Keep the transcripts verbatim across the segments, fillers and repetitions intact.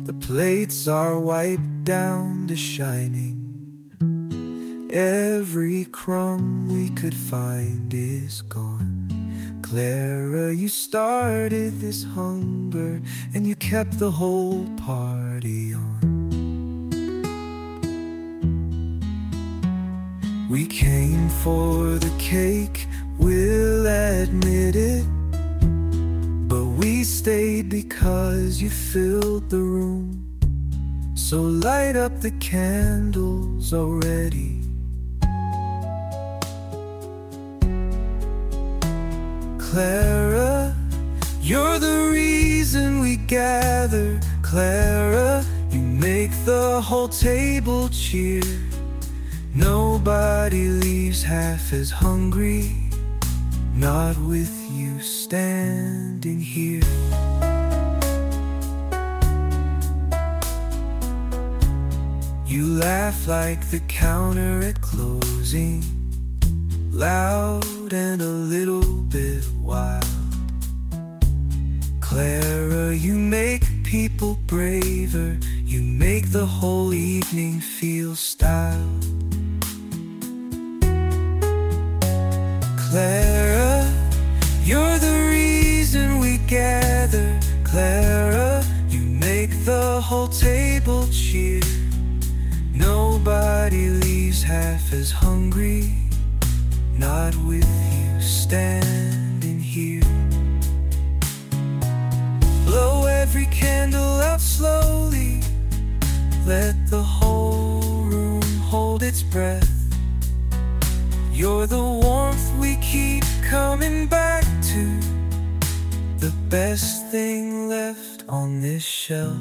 The plates are wiped down to shining. Every crumb we could find is gone. Clara, you started this hunger, and you kept the whole party on. We came for the cake, we'll admit it, but we stayed because you filled the room. So light up the candles already. Clara, you're the reason we gather. Clara, you make the whole table cheer. Nobody leaves half as hungry, not with you standing here. You laugh like the counter at closing, loud and a little bit wild. Clara, you make people braver. You make the whole evening feel styled. Clara, you're the reason we gather. Clara, you make the whole table cheer. Nobody leaves half as hungry, not with you standing here. Blow every candle out slowly. Let the whole room hold its breath. You're the warmth we keep coming back to, the best thing left on this shelf.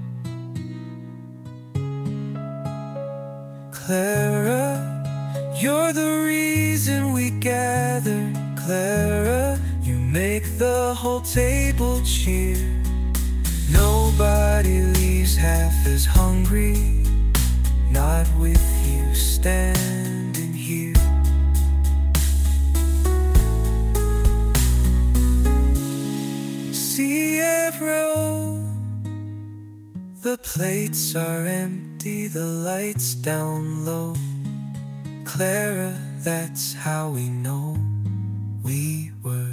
Clara, you're the reason we gather. Clara, you make the whole table cheer. Nobody leaves half as hungry, not with you standing here. Cielo, the plates are empty, the lights down low. Clara, that's how we know we were